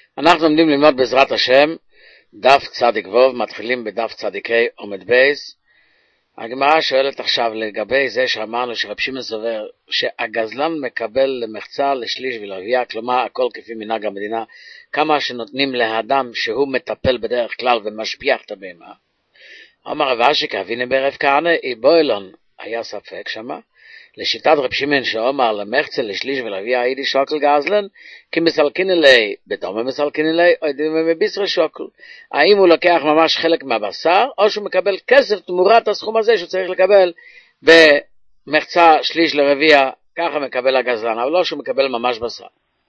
אנחנו עומדים ללמוד בעזרת השם דף צדיק ווב, מתחילים בדף צדיק ה' עומד בייס. הגמרא שואלת עכשיו לגבי זה שאמרנו שרב שמעון סובר שהגזלן מקבל למחצה, לשליש ולרביע, כלומר הכל כפי מנהג המדינה, כמה שנותנים לאדם שהוא מטפל בדרך כלל ומשביח את הבהמה. אמר רב אשי כאביני ברב כהנא איבוילון, היה ספק שמה, לשיטת רב שמעון שאומר למחצה, לשליש ולרביע היידי שוקל גזלן, כי מסלקין אלי, בתום מסלקין אלי, או מביסר שוקל. האם הוא לוקח ממש חלק מהבשר, או שהוא מקבל כסף תמורת הסכום הזה שהוא צריך לקבל במחצה, שליש לרביע, ככה מקבל הגזלן, אבל לא שהוא מקבל ממש בשר.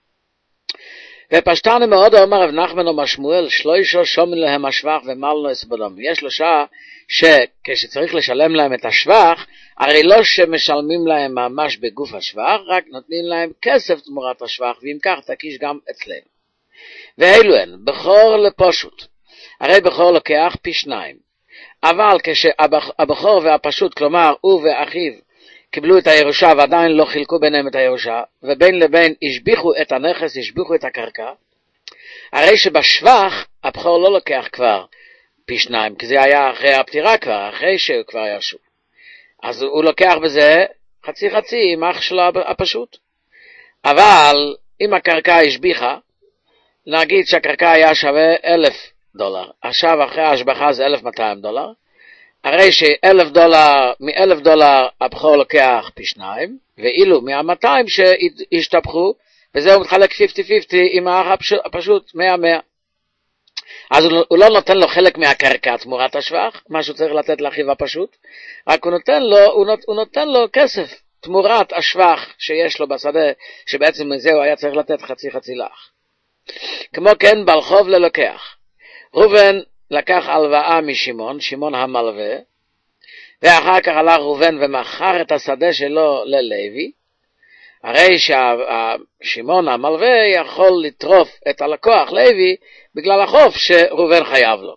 ופשטני מאוד אומר רב נחמן אומר שמואל, שלושה שומן להם השבח ומלנו אסבדם. יש שלושה שכשצריך לשלם להם את השבח, הרי לא שמשלמים להם ממש בגוף השבח, רק נותנים להם כסף תמורת השבח, ואם כך תקיש גם אצלנו. ואלו הן, בכור לפשוט. הרי בכור לוקח פי 2. אבל כשהבכור והפשוט, כלומר הוא ואחיו, קיבלו את הירושה ועדיין לא חילקו ביניהם את הירושה, ובין לבין השביחו את הנכס, השביחו את הקרקע, הרי שבשבח הבכור לא לוקח כבר פי 2, כי זה היה אחרי הפטירה כבר, אחרי שהוא כבר ישוב. אז הוא לוקח בזה חצי עם אח שלו הפשוט. אבל אם הקרקע השביחה, נגיד שהקרקע היה שווה $1,000, עכשיו אחרי ההשבחה זה $1,200, הרי $1,000, מ$1,000 הבכור לוקח פי 2, ואילו מה-200 שהשתפחו, וזהו מתחלק 50-50 עם האח הפשוט 100-100. אז הוא לא נותן לו חלק מהקרקע תמורת השבח, מה שהוא צריך לתת לאחיו הפשוט, רק הוא נותן לו כסף תמורת השבח שיש לו בשדה, שבעצם מזה הוא היה צריך לתת חצי לאח. כמו כן בעל חוב ללוקח. ראובן לקח הלוואה משמעון, שמעון המלווה, ואחר כך הלך ראובן ומכר את השדה שלו ללוי, הרי ששמעון המלווה יכול לטרוף את הלקוח לוי בגלל החוב שראובן חייב לו.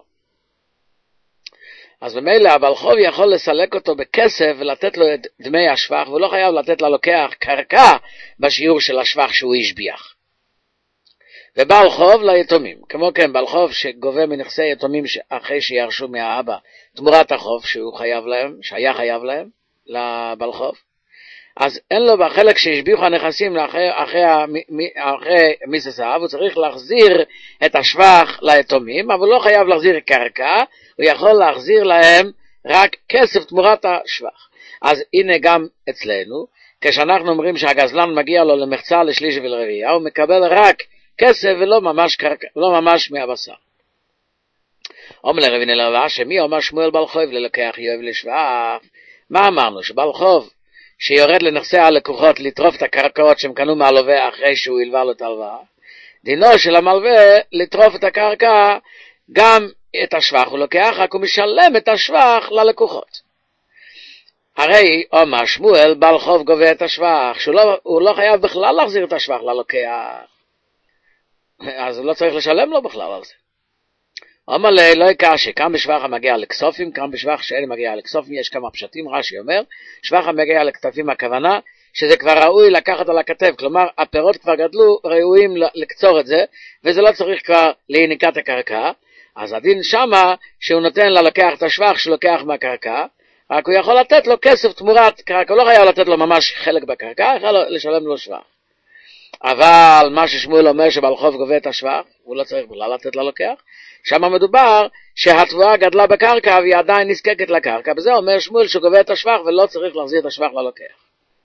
אז במילא הבעל חוב יכול לסלק אותו בכסף ולתת לו את דמי השבח, והוא לא חייב לתת ללוקח קרקע בשיעור של השבח שהוא השביח. ובעל חוב ליתומים, כמו כן בעל חוב שגובה מנכסי יתומים אחרי שירשו מהאבא תמורת החוב שהוא חייב להם, שהיה חייב להם לבעל חוב, אז אין לו בחלק שהשביחו הנכסים אחרי מיסס האב, הוא צריך להחזיר את השבח ליתומים, אבל לא חייב להחזיר קרקע, הוא יכול להחזיר להם רק כסף תמורת השבח. אז הנה גם אצלנו, כשאנחנו אומרים שהגזלן מגיע לו למחצה, לשליש ולרביע, הוא מקבל רק כסף ולא ממש קרקע, לא ממש מהבשר. אומר לרבי נלווה, שמי אומר שמואל בעל חוב ללוקח יוב לשבח? מה אמרנו? שבעל חוב שיורד לנכסי הלקוחות לטרוף את הקרקעות שהם קנו מהלווה אחרי שהוא הלווה לו את ההלוואה, דינו של המלווה לטרוף את הקרקע, גם את השבח הוא לוקח, רק הוא משלם את השבח ללקוחות. הרי אומר שמואל בעל חוב גובה את השבח, שהוא לא חייב בכלל להחזיר את השבח ללוקח, אז הוא לא צריך לשלם לו בכלל על זה. אומר לא יקשה, כאן בשבח המגיע לכסופים, כאן בשבח שאין מגיע לכסופים, יש כמה פשטים, רש"י אומר, שבח המגיע לכתפים, הכוונה שזה כבר ראוי לקחת על הכתף, כלומר הפירות כבר גדלו, ראויים לקצור את זה, וזה לא צריך כבר להיניקת הקרקע, אז הדין שמה שהוא נותן ללוקח את השבח שלוקח מהקרקע, רק הוא יכול לתת לו כסף תמורת קרקע, הוא לא חייב לתת לו ממש חלק בקרקע, יכול לשלם לו שבח. אבל מה ששמואל אומר שבעל חוב גובה את השבח, הוא לא צריך בכלל לתת ללוקח, שם מדובר שהתבואה גדלה בקרקע והיא עדיין נזקקת לקרקע, בזה אומר שמואל שגובה את השבח ולא צריך להחזיר את השבח ללוקח.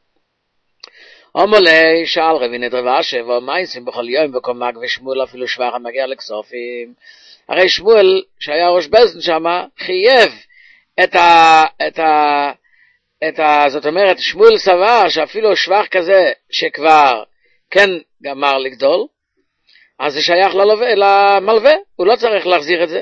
אומר לי, שאל רבי נדרבה שבו מייסים בכל יום וכל מג ושמואל אפילו שבח המגיע לכסופים. הרי שמואל שהיה ראש בזן שם חייב זאת אומרת שמואל סבר שאפילו שבח כזה שכבר כן גמר לגדול, אז זה שייך למלווה, הוא לא צריך להחזיר את זה.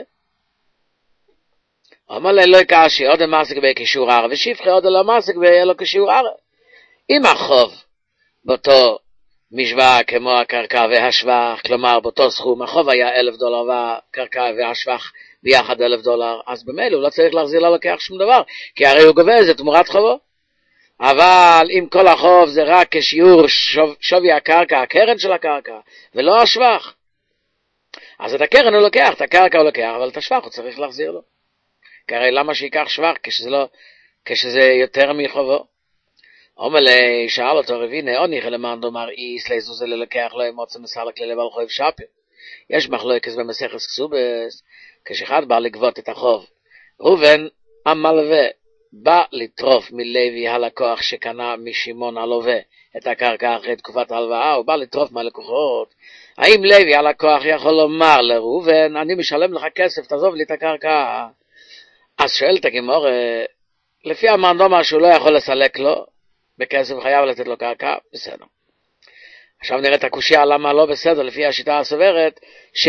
אומר לי לא יקשי, עוד המעסק בקישור ערה, ושפחי עוד המעסק באלו קישור ערה. אם החוב באותו משוואה כמו הקרקע והשבח, כלומר באותו סכום, החוב היה $1,000 והקרקע והשבח ביחד $1,000, אז במילא הוא לא צריך להחזיר ללוקח שום דבר, כי הרי הוא גובה את זה תמורת חובו. אבל אם כל החוב זה רק כשיעור שווי הקרקע, הקרן של הקרקע, ולא השבח, אז את הקרן הוא לוקח, את הקרקע הוא לוקח, אבל את השבח הוא צריך להחזיר לו. כי הרי למה שיקח שבח כשזה יותר מחובו? אומר לי, שאל אותו רבינה, אוניך למען דומר איס לזוזה ללקח לו אמוצה מסלק ללבל חוב שפר. יש מחלוקת במסכת כסובס, כשאחד בא לגבות את החוב. ראובן המלווה בא לטרוף מלוי הלקוח שקנה משמעון הלווה את הקרקע אחרי תקופת ההלוואה, הוא בא לטרוף מהלקוחות. האם לוי הלקוח יכול לומר לראובן, אני משלם לך כסף, תעזוב לי את הקרקע? אז שואלת הגמרא, לפי המאן דאמר שהוא לא יכול לסלק לו בכסף, חייב לתת לו קרקע, בסדר. עכשיו נראה את הקושיה למה לא בסדר, לפי השיטה הסוברת,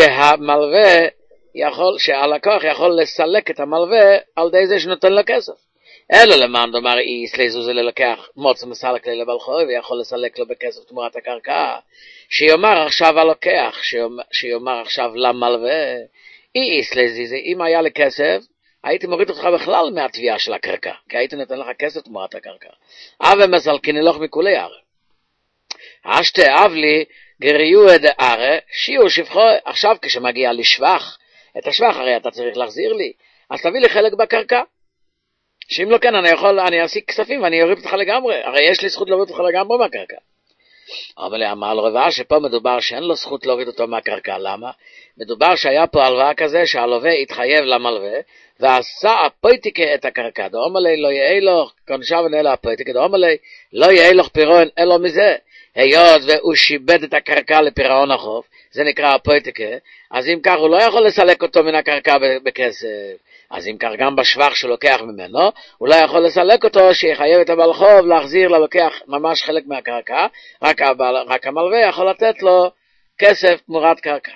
שהלקוח יכול לסלק את המלווה על די זה שנותן לו כסף. אלו למען דאמר איס לזוזה ללקח מוצא מסלק ללבל חוב, ויכול לסלק לו בכסף תמורת הקרקע. שיאמר עכשיו הלוקח, שיאמר עכשיו למלווה, איס לזיזה, אם היה לי כסף, הייתי מוריד אותך בכלל מהתביעה של הקרקע, כי הייתי נותן לך כסף תמורת הקרקע. אבי מסלקיני לך מכולי ערה. אשתי אב לי גריו את הערה, שיעור שבחו, עכשיו כשמגיע לשבח, את השבח הרי אתה צריך להחזיר לי, אז תביא לי חלק בקרקע. שאם לא כן אני אשיג כספים ואני אוריד אותך לגמרי, הרי יש לי זכות להוריד אותך לגמרי מהקרקע. אבל לי אמר לו רבא שפה מדובר שאין לו זכות להוריד אותו מהקרקע, למה? מדובר שהיה פה הלוואה כזה שהלווה התחייב למלווה, ועשה הפויטיקה את הקרקע, דאמר לי לא יהיה לו, קונשה ונאלה הפויטיקה, דאמר לי לא יהיה לו פירעון אלו מזה, היות והוא שיבד את הקרקע לפירעון החוב, זה נקרא הפויטיקה, אז אם כך הוא לא יכול לסלק אותו מן הקרקע בכסף, אז אם כך גם בשבח שלוקח ממנו, הוא לא יכול לסלק אותו שיחייב את הבעל חוב להחזיר ללוקח ממש חלק מהקרקע, רק המלווה יכול לתת לו כסף תמורת קרקע.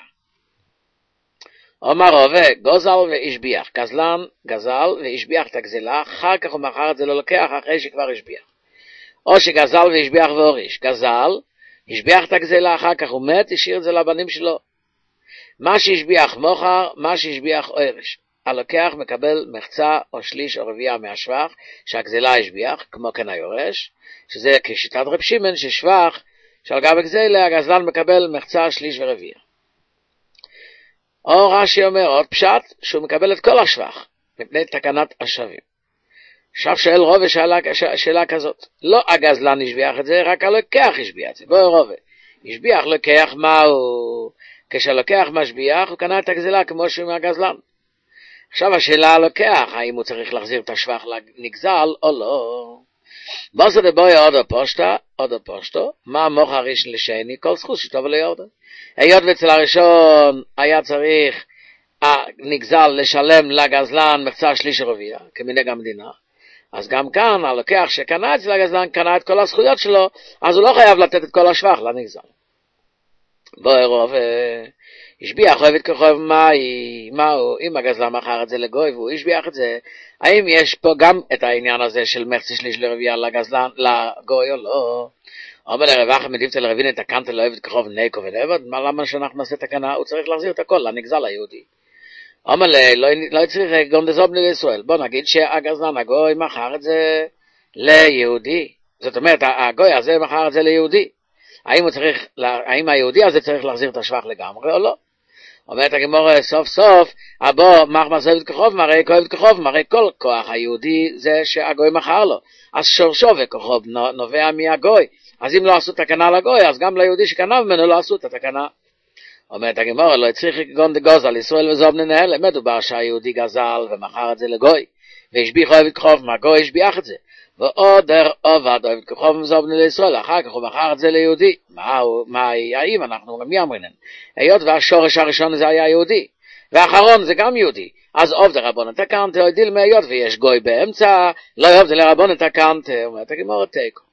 אומר רווה, גוזל והשביח, גזלן גזל והשביח את הגזלה, אחר כך הוא מכר את זה ללוקח אחרי שכבר השביח. או שגזל והשביח והוריש, גזל, השביח את הגזלה, אחר כך הוא מת, השאיר את זה לבנים שלו. מה שהשביח מוכר, מה שהשביח אורש. הלוקח מקבל מחצה או שליש או רביעה מהשבח שהגזלה השביח, כמו כן היורש, שזה כשיטת רב שמעון ששבח שעל גב הגזלה הגזלן מקבל מחצה, שליש ורביע. או רש"י אומר עוד פשט שהוא מקבל את כל השבח מפני תקנת השבים. עכשיו שואל רובה שאלה כזאת, לא הגזלן השביח את זה, רק הלוקח השביח את זה. בואי רובה, השביח לוקח מהו? כשהלוקח משביח הוא קנה את הגזלה כמו שהוא מהגזלן. עכשיו השאלה הלוקח, האם הוא צריך להחזיר את השבח לנגזל או לא. בוסו דבוי עוד פושטו, מה מוך הראשון לשני, כל זכות שטוב ליורדן. היות ואצל הראשון היה צריך הנגזל לשלם לגזלן מחצה שליש רביע, כמנהג המדינה, אז גם כאן הלוקח שקנה אצל הגזלן קנה את כל הזכויות שלו, אז הוא לא חייב לתת את כל השבח לנגזל. בואי רוב, השביח אוהבת כחוב מהו, אם הגזלן מכר את זה לגוי והוא השביח את זה, האם יש פה גם את העניין הזה של מחצה שליש לרביע לגזלן, לגוי או לא? אומר לרווח מדיבצה לרבין את הקנת לא אוהבת כחוב ניקו ונעבד, למה שאנחנו נעשה תקנה? הוא צריך להחזיר את הכל לנגזל היהודי. אומר לא צריך גם דזוב לישראל, בוא נגיד שהגזלן הגוי מכר את זה ליהודי, זאת אומרת הגוי הזה מכר את זה ליהודי, האם היהודי הזה צריך להחזיר את השבח לגמרי או לא? אומרת הגמרא סוף סוף, הבוא מחמסבת כחוב מראה כואבת כחוב, מראה כל כוח היהודי זה שהגוי מכר לו, אז שורשו וכחוב נובע מהגוי, אז אם לא עשו תקנה לגוי, אז גם ליהודי שקנה ממנו לא עשו את התקנה. אומרת הגמרא, לא צריך גון דגוזל, ישראל וזוב ננהל, מדובר שהיהודי גזל ומכר את זה לגוי, והשביח אוהבת כחוב, מהגוי השביח את זה, ועודר עובד אוהבת כחוב וזוב לישראל, אחר כך הוא מכר את זה ליהודי. האם אנחנו מי אמרינן? היות והשורש הראשון זה היה יהודי, והאחרון זה גם יהודי, אז עובד רבון תקנת, הדיל מהיות ויש גוי באמצע, לא עובד לרבון תקנת, אומרת הגמרא תיקו.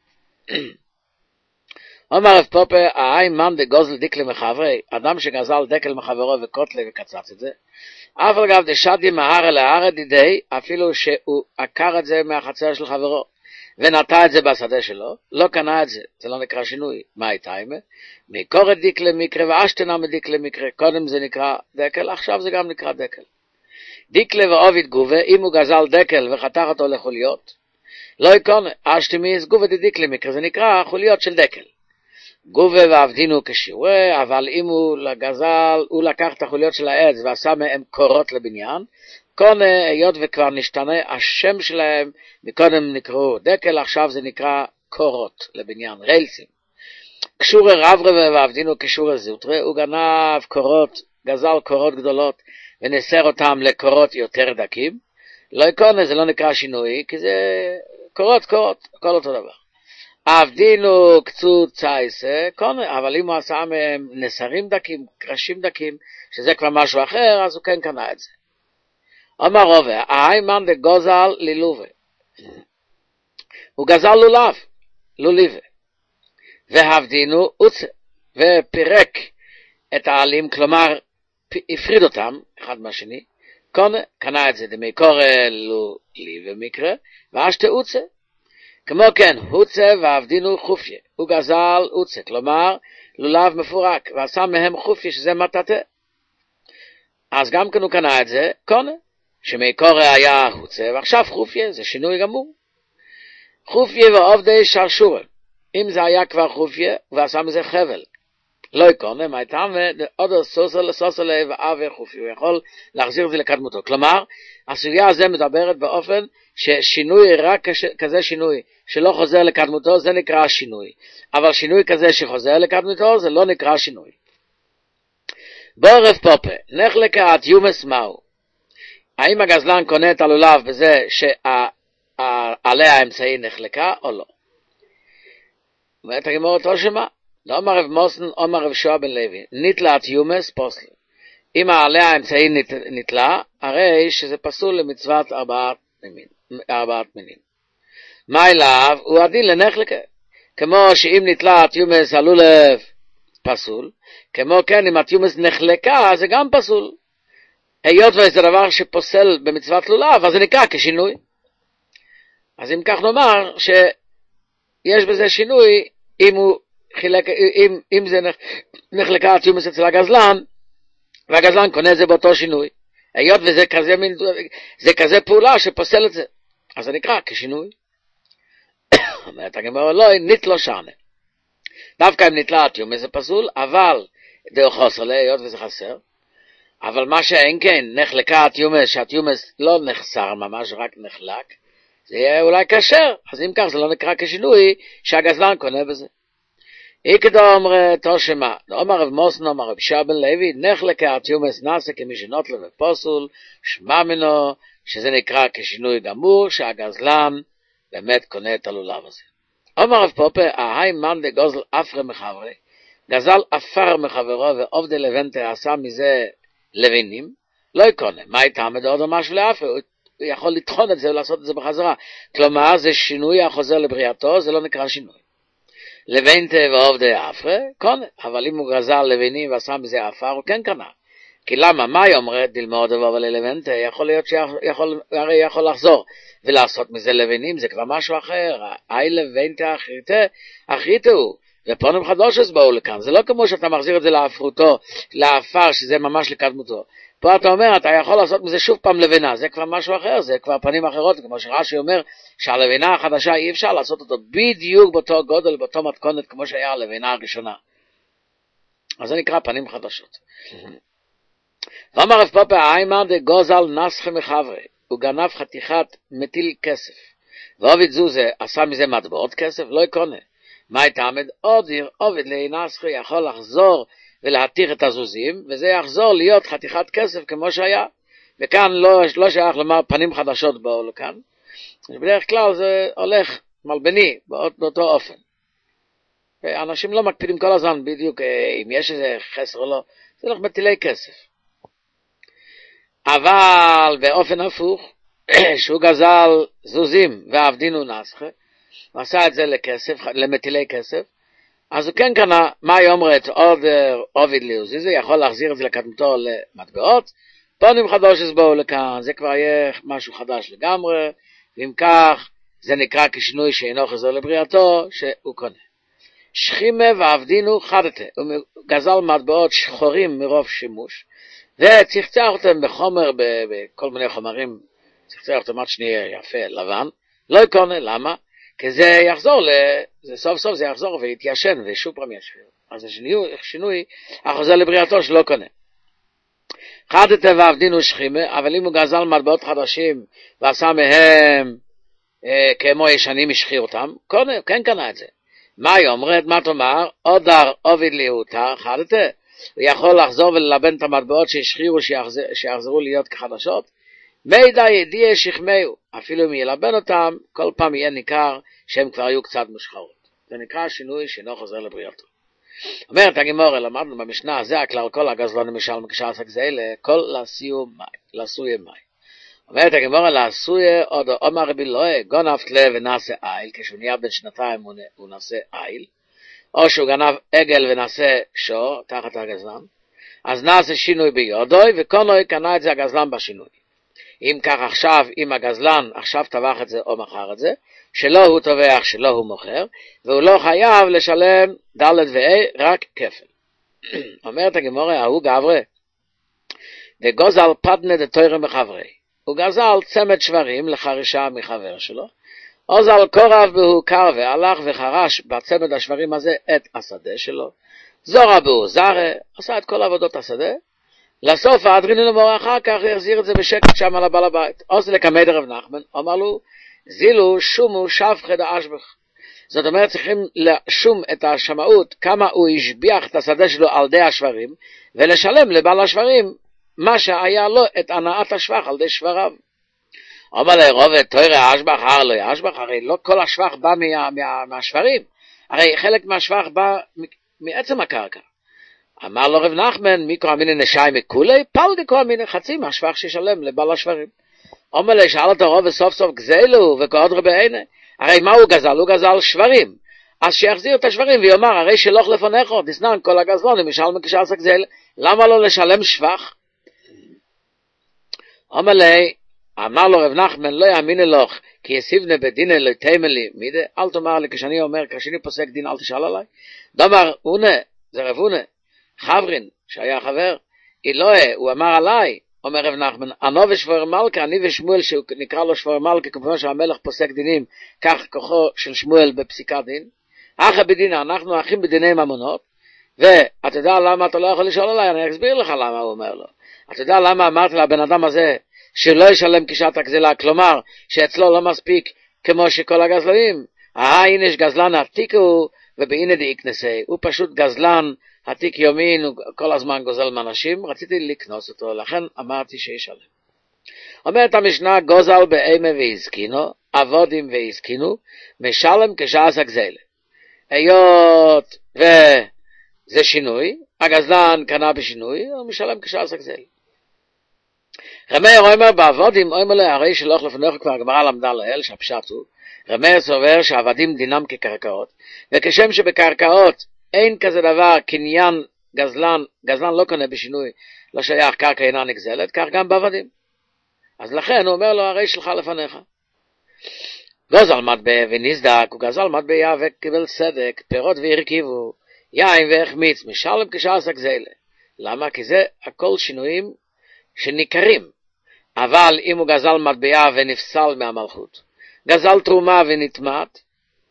אומר רב פופה, האי מן דגוזל דקלה מחברי, אדם שגזל דקל מחברו וקוטלה וקצץ את זה, אבל גם דשדי מהרה להרה דידי, אפילו שהוא עקר את זה מהחצר של חברו, ונטע את זה בשדה שלו, לא קנה את זה, זה לא נקרא שינוי. מה הייתה אימה? מקורת דקלה מקרה ואשתנה מדקלה מקרה, קודם זה נקרא דקל, עכשיו זה גם נקרא דקל. דקלה ועובד גובה, אם הוא גזל דקל וחתך אותו לחוליות, לא יקונה, אשתמי גובה דקלה מקרה, זה נקרא חוליות של דקל. גובה ועבדינו כשיעורי, אבל אם הוא גזל, הוא לקח את החוליות של העץ ועשה מהם קורות לבניין, קונה, היות וכבר נשתנה השם שלהם, מקודם נקראו דקל, עכשיו זה נקרא קורות לבניין, רילסים. קשורי רברבה ועבדינו קשורי זוטרה, הוא גנב קורות, גזל קורות גדולות, ונסר אותם לקורות יותר דקים. לא קונה, זה לא נקרא שינוי, כי זה קורות, הכל אותו דבר. עבדינו קצות צייסה, קונה, אבל אם הוא עשה מהם נסרים דקים, קרשים דקים, שזה כבר משהו אחר, אז הוא כן קנה את זה. אומר רובה, האיימן דגוזל לילובה. הוא גזל לוליבה. והבדינו עוצה, ופירק את העלים, כלומר, הפריד אותם, אחד מהשני, קנה את זה דמי קורא לוליבה מקרה, ואשתה עוצה. כמו כן, הוצה ועבדינו חופיה. הוא גזל עוצה, כלומר, לולב מפורק, ועשה מהם חופיה, שזה מטאטה. אז גם כן הוא קנה את זה, קונה. שמקורא היה הוצה, ועכשיו חופיה, זה שינוי גמור. חופיה ועובדי שרשורה. אם זה היה כבר חופיה, ועשה מזה חבל. לא יקונה, מה איתם? עוד סוסלה ועבר חופיה. הוא יכול להחזיר את זה לקדמותו. כלומר, הסוגיה הזו מדברת באופן ששינוי, רק כזה שינוי, שלא חוזר לקדמותו, זה נקרא שינוי. אבל שינוי כזה שחוזר לקדמותו, זה לא נקרא שינוי. בורף פופה, נחלקה את יומס מהו. האם הגזלן קונה את הלולב בזה שעליה האמצעי נחלקה או לא? אומרת הגמרא אותו שמה? לא אומר רב מוסן, אומר רב שועה בן לוי, נתלת יומס פוסל. אם העליה האמצעי נתלה, הרי שזה פסול למצוות ארבעת מינים. מה אליו? הוא הדין לנחלקה. כמו שאם נתלת יומס הלולב פסול, כמו כן אם התיומס נחלקה זה גם פסול. היות וזה דבר שפוסל במצוות לולב, אז זה נקרא כשינוי. אז אם כך נאמר שיש בזה שינוי, אם זה נחלקה התיומס אצל הגזלן, והגזלן קונה את זה באותו שינוי. היות וזה כזה פעולה שפוסל את זה, אז זה נקרא כשינוי. אומרת הגמרא לא, נתלו שנה. דווקא אם נתלה התיומס זה פסול, אבל דאו חוסר לה, היות וזה חסר, אבל מה שאין כן, נחלקה התיומס, שהתיומס לא נחסר ממש, רק נחלק, זה יהיה אולי קשר, אז אם כך זה לא נקרא כשינוי, שהגזלן קונה בזה. איקדו אומר תושמה, אומר רב מוסן, אומר רב שועה בן לוי, נחלקה התיומס נעשה כמי שנוטלה ופוסול, שמע מנו, שזה נקרא כשינוי גמור, שהגזלן באמת קונה את הלולב הזה. אומר רב פופה, ההי מן דגוזל אפרה מחברי, גזל אפר מחברו ועובדי לבנטה עשה מזה לבינים, לא יקונה. מה איתם? עוד משהו לאפר, הוא יכול לתחון את זה ולעשות את זה בחזרה. כלומר, זה שינוי החוזר לבריאתו, זה לא נקרא שינוי. לבנטה ועובדי אפרה, קונה. אבל אם הוא גזל לבינים ועשה מזה אפר, הוא כן קנה. כי למה? מה היא אומרת? דלמוד אבל לבנטה, יכול להיות הרי יכול לחזור ולעשות מזה לבינים, זה כבר משהו אחר. אי לבנטה אחריתה הוא. ופונים חדושת באו לכאן, זה לא כמו שאתה מחזיר את זה לאפרותו, לאפר, שזה ממש לקדמותו. פה אתה אומר, אתה יכול לעשות מזה שוב פעם לבינה, זה כבר משהו אחר, זה כבר פנים אחרות, כמו שרש"י אומר, שהלבינה החדשה אי אפשר לעשות אותו בדיוק באותו גודל, באותו מתכונת, כמו שהיה הלבינה הראשונה. אז זה נקרא פנים חדשות. ואמר רב פופה, האיימן דגוזל נסחי מחברי, הוא גנב חתיכת מטיל כסף, ועובד זוזה עשה מזה מטבעות כסף, לא יקונה. מה יתעמד? עובד להינסחי יכול לחזור ולהתיר את הזוזים, וזה יחזור להיות חתיכת כסף כמו שהיה. וכאן לא שייך לומר פנים חדשות באו לכאן. בדרך כלל זה הולך מלבני באותו אופן. ואנשים לא מקפידים כל הזמן בדיוק אם יש איזה חסר או לא. זה הולך מטילי כסף. אבל באופן הפוך, שהוא גזל זוזים ועבדינו נסחי, הוא עשה את זה לכסף, למטילי כסף, אז הוא כן קנה, מה היא אומרת, עוד עובד ליוזי, זה יכול להחזיר את זה לקדמותו למטבעות, פונים חדושת באו לכאן, זה כבר יהיה משהו חדש לגמרי, ואם כך, זה נקרא כשינוי שאינו חזר לבריאתו, שהוא קונה. שכימה ועבדינו חדתה, הוא גזל מטבעות שחורים מרוב שימוש, וצחצח אותם בחומר, בכל מיני חומרים, צחצח אותם עד שנהיה יפה, לבן, לא יקונה, למה? כי זה יחזור, זה סוף סוף זה יחזור ויתיישן ושוב פעם ישביר. אז השינוי החוזר לבריאתו שלא קונה. חדת ועבדין ושכימה, אבל אם הוא גזל מטבעות חדשים ועשה מהם כמו ישנים השחיר אותם, כן קנה את זה. מה היא אומרת? מה תאמר? עודר עובד ליהותר, חדת, הוא יכול לחזור וללבן את המטבעות שהשחירו שיחזרו להיות כחדשות, מידע ידיע שכמהו, אפילו אם ילבן אותם, כל פעם יהיה ניכר שהם כבר היו קצת מושחרות. זה נקרא שינוי שאינו חוזר לבריאתו. אומרת הגמרא, למדנו במשנה, זה הכלל כל הגזלונים משלם כשעסק זה אלה, כל לעשויה מים. אומרת הגמרא, לעשויה עוד אומר רבי אלוהי, גונבת לב ונעשה איל, כשהוא נהיה בן שנתיים הוא נעשה איל, או שהוא גנב עגל ונעשה שור תחת הגזלן, אז נעשה שינוי ביודוי, וקונוי קנה את זה הגזלן בשינוי. אם כך עכשיו, אם הגזלן עכשיו טבח את זה או מכר את זה, שלא הוא טובח, שלא הוא מוכר, והוא לא חייב לשלם ד' ו-A, רק כפל. אומרת הגמרא, ההוא גברי, דגוזל פדנה דתוירה מחברי. הוא גזל צמד שברים לחרישה מחבר שלו, עוזל קורב והוא קר והלך וחרש בצמד השברים הזה את השדה שלו, זורה בו זרה, עשה את כל עבודות השדה, לסוף האדרינו למורה אחר כך יחזיר את זה בשקט שם על הבעל הבית. עושה לקמד רב נחמן, אמר לו, זילו שומו שבחי דאשבח. זאת אומרת, צריכים לשום את השמאות, כמה הוא השביח את השדה שלו על די השברים, ולשלם לבעל השברים מה שהיה לו את הנעת השבח על די שבריו. אומר לרובד, תוירה אשבח, לא אשבח, הרי לא כל השבח בא מהשברים, הרי חלק מהשבח בא מעצם הקרקע. אמר לו רב נחמן, מי כל מיני נשאי מכולי, פלגי כל מיני חצי מהשבח שישלם לבעל השברים. אומר לי, שאל אותו רוב וסוף סוף גזלו וקוד רבי עיני, הרי מה הוא גזל? הוא גזל שברים. אז שיחזיר את השברים ויאמר, הרי שלוך לפניך, תסנן כל הגזלונים, משלם כשעסק גזל, למה לא לשלם שבח? אומר לי, אמר לו רב נחמן, לא יאמיני לך, כי יסיבנה בדינה לא תימה לי, מידה, אל תאמר לי, כשאני אומר, כשאני פוסק דין, אל תשאל עליי. דאמר, אונה, זה רב אונה, חברין, שהיה חבר, אלוהי, הוא אמר עליי, אומר רב נחמן, אנו ושבור מלכה, אני ושמואל, שנקרא לו שבור מלכה, כמו שהמלך פוסק דינים, כך כוחו של שמואל בפסיקת דין, אחי בדינה, אנחנו אחים בדיני ממונות, ואתה יודע למה אתה לא יכול לשאול עליי, אני אסביר לך למה הוא אומר לו. אתה יודע למה אמרתי לבן אדם הזה, שלא ישלם כשעת הגזלה, כלומר, שאצלו לא מספיק כמו שכל הגזלנים, הנה יש גזלן עתיק הוא, ובהנה דאיקנסי, הוא פשוט גזלן עתיק יומין, הוא כל הזמן גוזל מאנשים, רציתי לקנוס אותו, לכן אמרתי שישלם. אומרת המשנה, גוזל באימה והזקינו, עבודים והזקינו, משלם כשעס הגזלה. היות וזה שינוי, הגזלן קנה בשינוי, הוא משלם כשעס הגזלה. רמי אומר בעבודים, אומר לו, הרי שלוח לפניך כבר הגמרא למדה לאל, שהפשט הוא, רמי סובר שהעבדים דינם כקרקעות, וכשם שבקרקעות אין כזה דבר קניין גזלן לא קונה בשינוי, לא שייך קרקע אינה נגזלת, כך גם בעבדים. אז לכן הוא אומר לו, הרי שלך לפניך. גוזל מטבע ונסדק, הוא גזל מטבע וקיבל צדק, פירות והרכיבו, יין והחמיץ, משלם כשעס הגזלה. למה? כי זה הכל שינויים שניכרים. אבל אם הוא גזל מטבע ונפסל מהמלכות, גזל תרומה ונטמעת,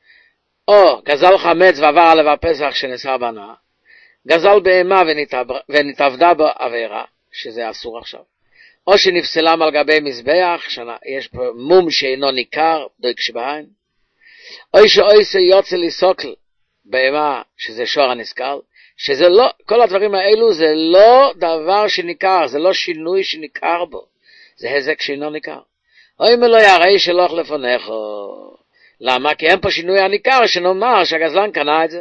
או גזל חמץ ועבר עליו הפסח שנאסר בנה, גזל בהמה ונתעבדה בו עבירה, שזה אסור עכשיו, או שנפסלה על גבי מזבח, יש פה מום שאינו ניכר, דויק שבעין, או שאויסה יוצא לסוקל בהמה, שזה שור הנסקל, שזה לא, כל הדברים האלו זה לא דבר שניכר, זה לא שינוי שניכר בו, זה הזק שאינו ניכר. אוי מלא הרי שלוח לפניך, למה? כי אין פה שינוי הניכר, שנאמר שהגזלן קנה את זה.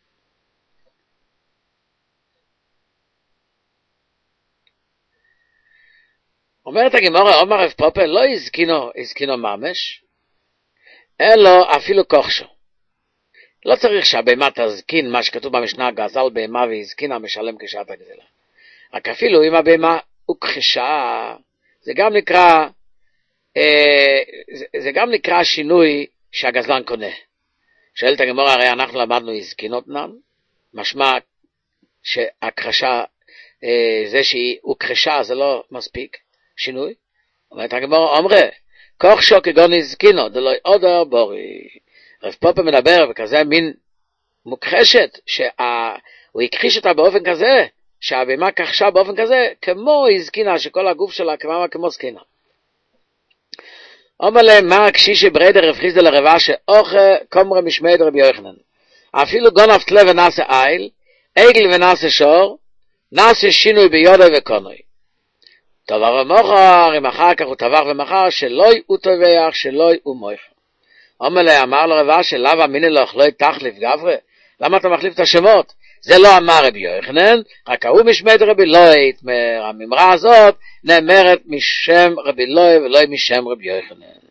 אומרת הגמרא, אומר רב פופר, לא הזקינו ממש, אלא אפילו כוחשו. לא צריך שהבהמה תזקין מה שכתוב במשנה, גזל בהמה והזקינה משלם כשעת הגזלה. רק אפילו אם הבהמה הוכחשה, זה גם נקרא שינוי שהגזלן קונה. שואלת הגמרא, הרי אנחנו למדנו הזקינות נן, משמע שהכחשה, זה שהיא הוכחשה זה לא מספיק שינוי. אומרת הגמרא, אומרה, כוח שו כגון הזקינו, דלוי עודר בורי. רב פופה מדבר בכזה מין מוכחשת, שהוא הכחיש אותה באופן כזה, שהבהמה כחשה באופן כזה, כמו הזקינה, שכל הגוף שלה כמו זקינה. אומר להם, מה קשישי בריידר רב חיסדא לרבה שאוכה קומרה משמעית רבי יוחנן. אפילו גונב תלה ונעשה איל, עגל ונעשה שור, נעשה שינוי ביודו וקונוי. טובר ומוחר, אם אחר כך הוא טבח ומחר, שלוי הוא טובח, שלוי הוא מויך. אומר להם, אמר לו רבה שלאו אמיני לו אכלוי תחליף גברי, למה אתה מחליף את השמות? זה לא אמר רבי יוחנן, רק הוא משמעית רבי לוי, הממרה הזאת נאמרת משם רבי לוי ולא משם רבי יוחנן.